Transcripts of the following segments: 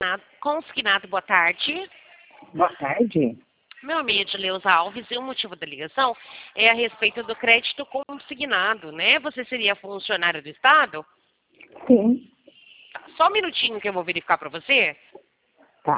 Consignado, boa tarde. Boa tarde. Meu nome é Edileuza Alves e o motivo da ligação é a respeito do crédito consignado, né? Você seria funcionário do Estado? Sim. Tá, só um minutinho que eu vou verificar para você. Tá.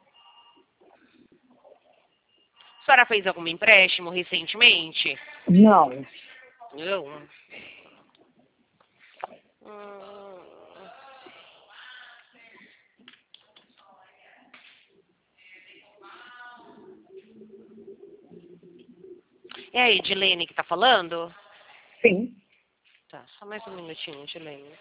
A senhora fez algum empréstimo recentemente? Não. Não. Hum. É a Edilene que tá falando? Sim. Tá, só mais um minutinho, Edilene.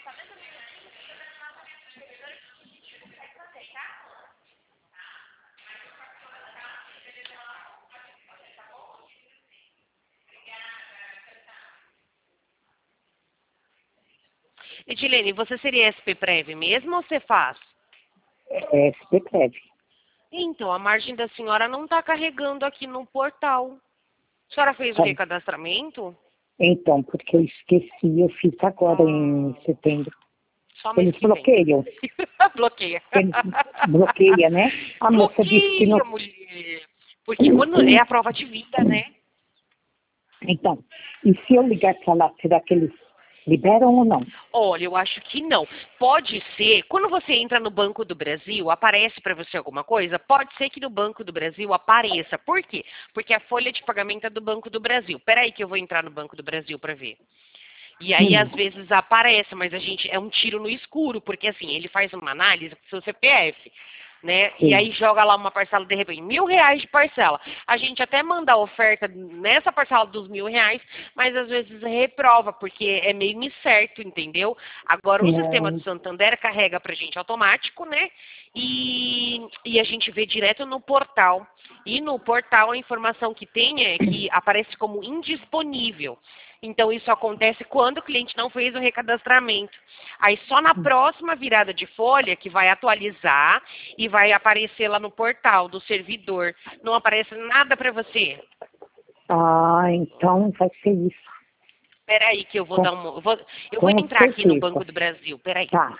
Edilene, você seria SP-Prev mesmo ou você faz? É SP-Prev. Então, a margem da senhora não está carregando aqui no portal. A senhora fez o Sabe? recadastramento? Então, porque eu esqueci, eu fiz agora em setembro. Só mês Eles que vem. bloqueiam. Bloqueia. Eles bloqueiam, né? A moça disse que não. Bloqueia, mulher. Porque quando é a prova de vida, né? Então, e se eu ligar para lá, será que eles liberam ou não? Olha, eu acho que não. Pode ser, quando você entra no Banco do Brasil, aparece para você alguma coisa? Pode ser que no Banco do Brasil apareça. Por quê? Porque a folha de pagamento é do Banco do Brasil. Peraí que eu vou entrar no Banco do Brasil para ver. E aí, às vezes, aparece, mas a gente é um tiro no escuro, porque assim, ele faz uma análise com seu CPF, né? Sim. E aí joga lá uma parcela, de repente, R$ 1.000 de parcela. A gente até manda a oferta nessa parcela dos R$ 1.000, mas às vezes reprova, porque é meio incerto, entendeu? Agora, o sistema do Santander carrega pra gente automático, né? E a gente vê direto no portal. E no portal a informação que tem é que aparece como indisponível. Então, isso acontece quando o cliente não fez o recadastramento. Aí, só na próxima virada de folha que vai atualizar e vai aparecer lá no portal do servidor. Não aparece nada para você. Ah, então vai ser isso. Espera aí que eu vou dar uma... Eu vou Com entrar aqui no certeza. Banco do Brasil. Espera aí. Tá.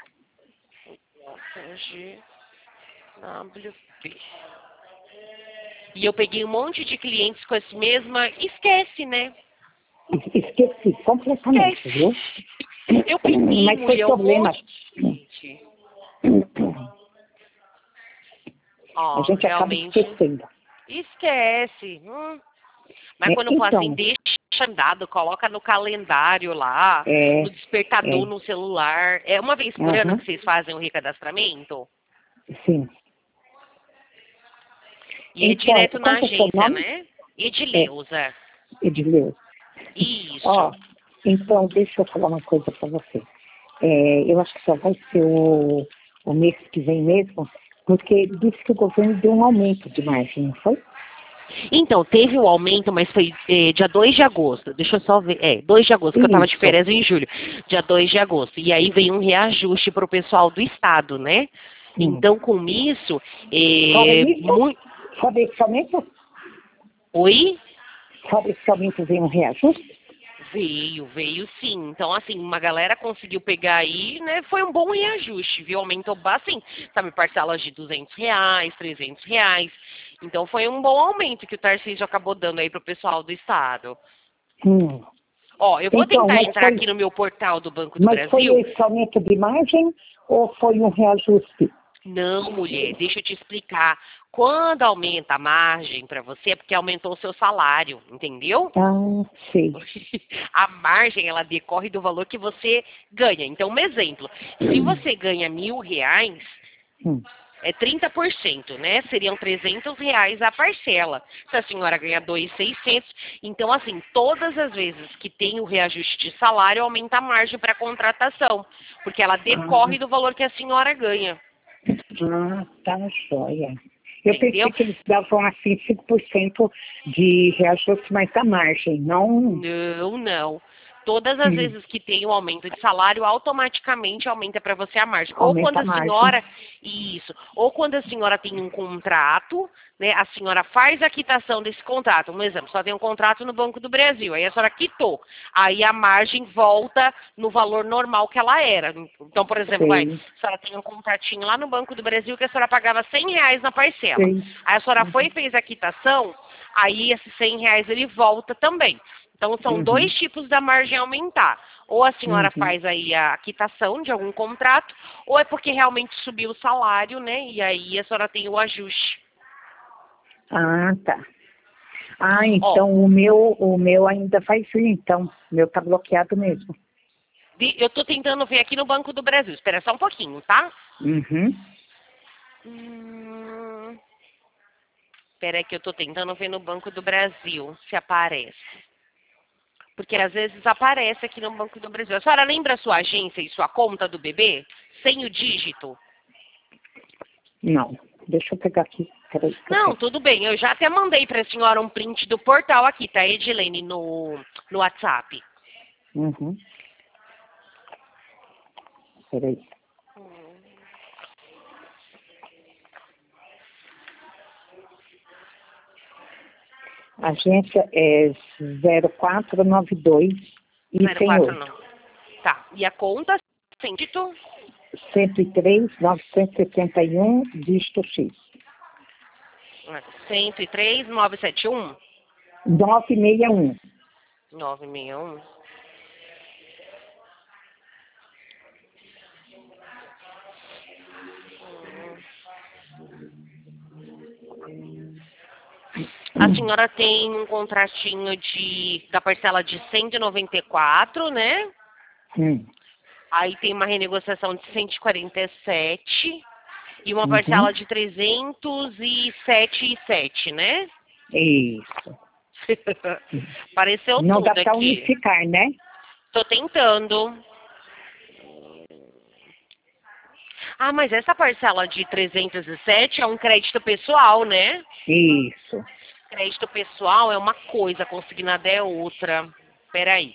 GWP. E eu peguei um monte de clientes com esse mesma... Esquece, né? Esqueci completamente, viu? Eu peguei, Mas foi mulher, um problema. monte de gente. A Ó, gente acaba realmente... esquecendo. Esquece. Mas quando for assim, Então, deixa andado, coloca no calendário lá, no despertador, no celular. É uma vez por ano que vocês fazem o recadastramento? Sim. E é Então, direto na qual que é o seu agência, nome? né? Edileuza. Edileu. Isso. Ó, então, deixa eu falar uma coisa para você. Eu acho que só vai ser o mês que vem mesmo, porque disse que o governo deu um aumento de margem, não foi? Então, teve o aumento, mas foi dia 2 de agosto. Deixa eu só ver. 2 de agosto, que eu estava de Isso. férias em julho. Dia 2 de agosto. E aí veio um reajuste para o pessoal do Estado, né? Então, com isso... Fora isso? Fora esse aumento? Oi? Fora esse aumento veio um reajuste? Veio sim. Então, assim, uma galera conseguiu pegar aí, né? Foi um bom reajuste, viu? Aumentou bastante, sabe, parcelas de R$ 200, R$ 300. Então, foi um bom aumento que o Tarcísio acabou dando aí pro pessoal do Estado. Ó, eu vou Então, tentar entrar aqui no meu portal do Banco do mas foi Brasil. esse aumento de margem ou foi um reajuste? Não, mulher, deixa eu te explicar. Quando aumenta a margem para você, é porque aumentou o seu salário, entendeu? Ah, sei. A margem, ela decorre do valor que você ganha. Então, um exemplo, se você ganha R$ 1.000, é 30%, né? Seriam R$ 300 a parcela. Se a senhora ganha 2.600, então, assim, todas as vezes que tem o reajuste de salário, aumenta a margem para contratação, porque ela decorre do valor que a senhora ganha. Ah, tá joia. Eu Entendeu? pensei que eles davam assim 5% de reajuste mais da margem, não... Não, não. Todas as vezes que tem o aumento de salário, automaticamente aumenta para você a margem. Ou Aumenta quando a a margem. senhora, isso, ou quando a senhora tem um contrato, né, a senhora faz a quitação desse contrato. Um exemplo, só tem um contrato no Banco do Brasil, aí a senhora quitou. Aí a margem volta no valor normal que ela era. Então, por exemplo, Sei. a senhora tem um contratinho lá no Banco do Brasil que a senhora pagava R$ 100 na parcela. Sei. Aí a senhora foi e fez a quitação, aí esses R$ 100 ele volta também. Então, são dois tipos da margem aumentar. Ou a senhora faz aí a quitação de algum contrato, ou é porque realmente subiu o salário, né? E aí a senhora tem o ajuste. Ah, tá. Ah, então o meu ainda vai vir, então. O meu tá bloqueado mesmo. Eu tô tentando ver aqui no Banco do Brasil. Espera só um pouquinho, tá? Espera aí que eu tô tentando ver no Banco do Brasil se aparece. Porque às vezes aparece aqui no Banco do Brasil. A senhora lembra a sua agência e sua conta do bebê? Sem o dígito? Não. Deixa eu pegar aqui. Peraí. Não, tudo bem. Eu já até mandei para a senhora um print do portal aqui, tá, Edilene, no WhatsApp. Peraí. A agência é 0492 e 04 108. não. Tá. E a conta, sem dígito? 103, 971, dígito X. 103, 971? 961. 961. A senhora tem um contratinho da parcela de 194, né? Aí tem uma renegociação de 147 e uma parcela de 307,7, né? Isso. Apareceu Não tudo dá para aqui. unificar, né? Tô tentando. Ah, mas essa parcela de 307 é um crédito pessoal, né? Isso. Crédito pessoal é uma coisa, consignada é outra. Peraí.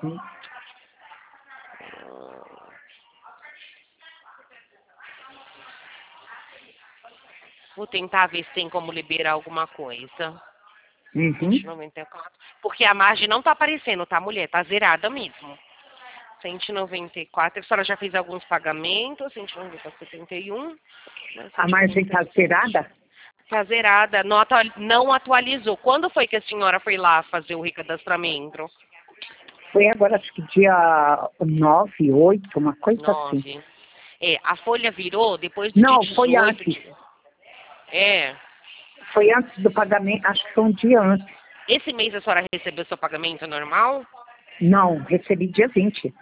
Vou tentar ver se tem como liberar alguma coisa. 194. Porque a margem não tá aparecendo, tá, mulher? Tá zerada mesmo. 194. A senhora já fez alguns pagamentos. 194, 71. A margem tá zerada? Tá zerada. Não atualizou. Quando foi que a senhora foi lá fazer o recadastramento? Foi agora, acho que dia 9, 8, uma coisa 9. assim. É, a folha virou depois do Não, dia 18. foi antes. É. Foi antes do pagamento, acho que foi um dia antes. Esse mês a senhora recebeu seu pagamento normal? Não, recebi dia 20.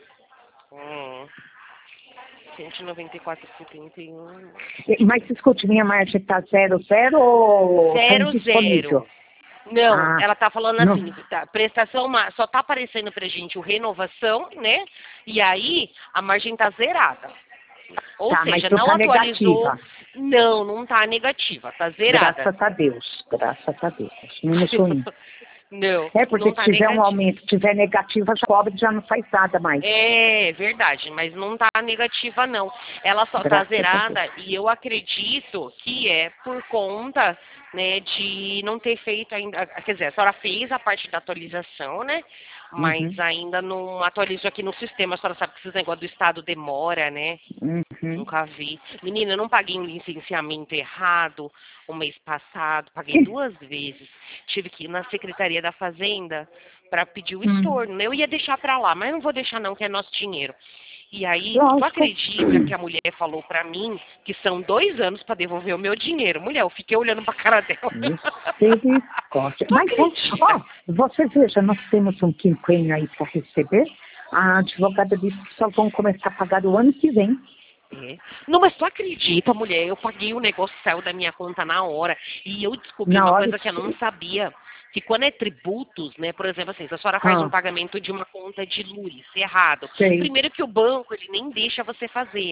194,71. Mas escute, minha margem tá 00 ou tá 00. indisponível? Não, ela tá falando não. assim, prestação, só tá aparecendo pra gente o renovação, né? E aí a margem tá zerada. Ou Tá, seja, mas não tá atualizou. negativa. Não tá negativa, tá zerada. Graças a Deus, graças a Deus. Menos ruim. Não, É, porque não tá se tiver um negativa. aumento, tiver negativa, já cobre, já não faz nada mais. É verdade, mas não tá negativa não. Ela só tá zerada e eu acredito que é por conta, né, de não ter feito ainda, quer dizer, a senhora fez a parte da atualização, né? Mas ainda não atualizou aqui no sistema. A senhora sabe que esses negócios do estado demora, né? Nunca vi. Menina, eu não paguei um licenciamento errado o mês passado. Paguei 2 vezes. Tive que ir na Secretaria da Fazenda para pedir o estorno. Eu ia deixar para lá, mas não vou deixar não, que é nosso dinheiro. E aí, tu acredita que a mulher falou para mim que são 2 anos para devolver o meu dinheiro? Mulher, eu fiquei olhando para a cara dela. Misericórdia. Mas, ó, você veja, nós temos um quinquênio aí para receber. A advogada disse que só vão começar a pagar o ano que vem. É. Não, mas tu acredita, mulher? Eu paguei o negócio, saiu da minha conta na hora. E eu descobri uma coisa que eu não sabia. Que quando é tributos, né? Por exemplo, assim, se a senhora faz um pagamento de uma conta de luz errado. Primeiro que o banco, ele nem deixa você fazer.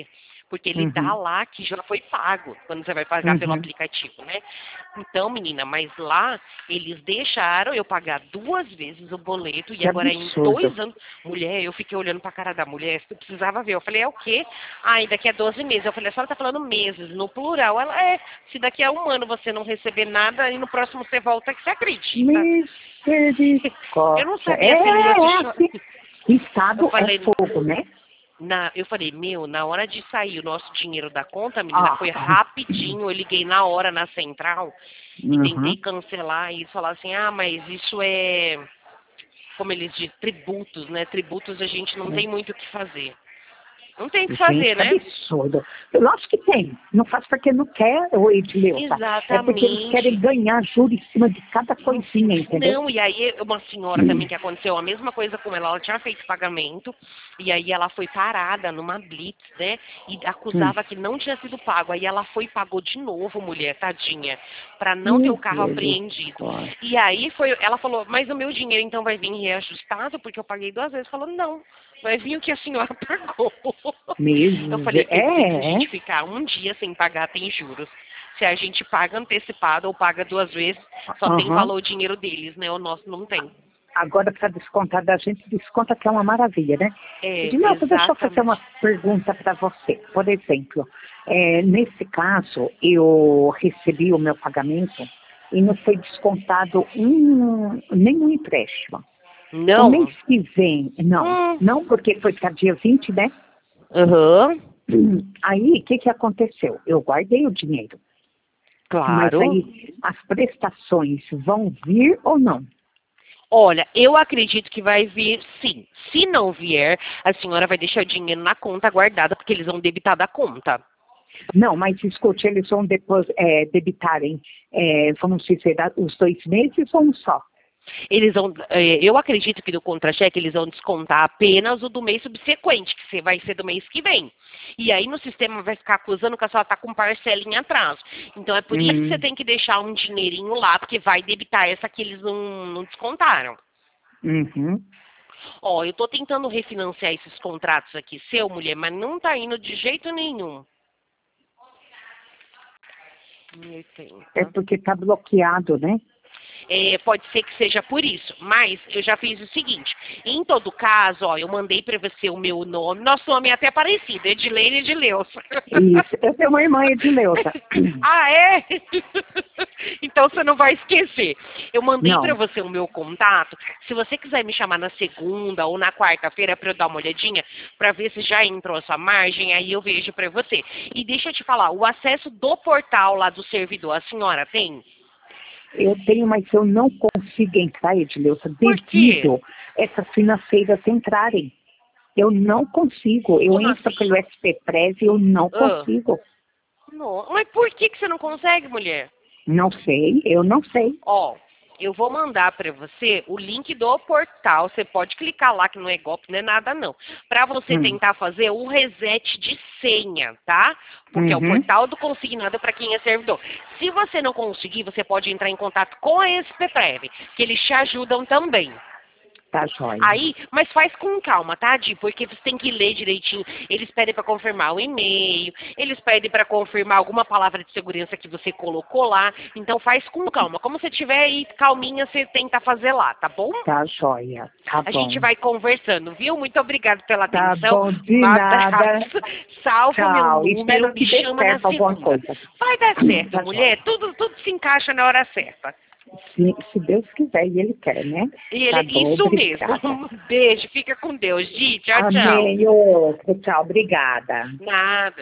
Porque ele dá lá que já foi pago, quando você vai pagar pelo aplicativo, né? Então, menina, mas lá eles deixaram eu pagar 2 vezes o boleto e agora em 2 anos... Mulher, eu fiquei olhando pra cara da mulher, você precisava ver. Eu falei, é o quê? Ai, daqui a 12 meses. Eu falei, a senhora tá falando meses, no plural. Ela, se daqui a 1 ano você não receber nada, e no próximo você volta, que você acredita? Misericórdia. Eu não sabia se ele ia se assim. Estado falei, fogo, né? Eu falei, na hora de sair o nosso dinheiro da conta, menina, foi rapidinho. Eu liguei na hora na central e tentei cancelar. E eles falaram assim, mas isso é, como eles dizem, tributos, né? Tributos a gente não tem muito o que fazer. Não tem o que fazer, né? Absurdo. Eu acho que tem. Não faz porque não quer, o Edileuza. Exatamente. É porque eles querem ganhar juro em cima de cada coisinha, entendeu? Não, e aí uma senhora também que aconteceu a mesma coisa com ela tinha feito pagamento, e aí ela foi parada numa blitz, né? E acusava que não tinha sido pago. Aí ela foi e pagou de novo, mulher, tadinha, pra não ter o carro apreendido. E aí ela falou, mas o meu dinheiro então vai vir reajustado, porque eu paguei 2 vezes. Falou, não. Vai vir o que a senhora pagou. Mesmo? Eu falei, se a gente ficar 1 dia sem pagar, tem juros. Se a gente paga antecipado ou paga 2 vezes, só tem valor o dinheiro deles, né? O nosso não tem. Agora, para descontar da gente, desconta que é uma maravilha, né? Edileuza, deixa eu fazer uma pergunta para você. Por exemplo, nesse caso, eu recebi o meu pagamento e não foi descontado nenhum empréstimo. Não. O mês que vem, não, porque foi para dia 20, né? Aí, o que aconteceu? Eu guardei o dinheiro. Claro. Mas aí, as prestações vão vir ou não? Olha, eu acredito que vai vir, sim. Se não vier, a senhora vai deixar o dinheiro na conta guardada, porque eles vão debitar da conta. Não, mas escute, eles vão depois debitarem, vamos dizer, os 2 meses ou um só? Eles vão, eu acredito que do contra-cheque eles vão descontar apenas o do mês subsequente, que vai ser do mês que vem. E aí no sistema vai ficar acusando que a senhora está com parcela em atraso. Então é por isso que você tem que deixar um dinheirinho lá, porque vai debitar essa que eles não descontaram. Ó, eu estou tentando refinanciar esses contratos aqui, mulher, mas não está indo de jeito nenhum. É porque está bloqueado, né? Pode ser que seja por isso, mas eu já fiz o seguinte, em todo caso, ó, eu mandei para você o meu nome, nosso nome é até parecido, Edilene e Edileuza. Isso, eu tenho uma irmã Edileuza. Ah, é? Então você não vai esquecer. Eu mandei para você o meu contato, se você quiser me chamar na segunda ou na quarta-feira para eu dar uma olhadinha, para ver se já entrou a sua margem, aí eu vejo para você. E deixa eu te falar, o acesso do portal lá do servidor, a senhora tem? Eu tenho, mas eu não consigo entrar, Edileuza, devido essas financeiras entrarem. Eu não consigo. Eu entro pelo SPPress e eu não consigo. Não. Mas por que você não consegue, mulher? Não sei, eu não sei. Ó, eu vou mandar para você o link do portal. Você pode clicar lá, que não é golpe, não é nada não. Para você tentar fazer o reset de senha, tá? Porque é o portal do consignado para quem é servidor. Se você não conseguir, você pode entrar em contato com a SPPrev, que eles te ajudam também. Tá joia. Aí, mas faz com calma, tá, Di? Porque você tem que ler direitinho. Eles pedem para confirmar o e-mail, eles pedem para confirmar alguma palavra de segurança que você colocou lá. Então faz com calma. Como você tiver aí calminha, você tenta fazer lá, tá bom? Tá joia. Tá bom. A gente vai conversando, viu? Muito obrigada pela tá atenção. Bom, de nada. Salva meu número, Espero que me dê chama na certo alguma segunda. coisa. Vai dar certo, Tá mulher. Tudo se encaixa na hora certa. Se Deus quiser e Ele quer, né? E tá bom, isso obrigada. mesmo. Um beijo, fica com Deus. Di, tchau, tchau. Amém. Outro, tchau, obrigada. Nada.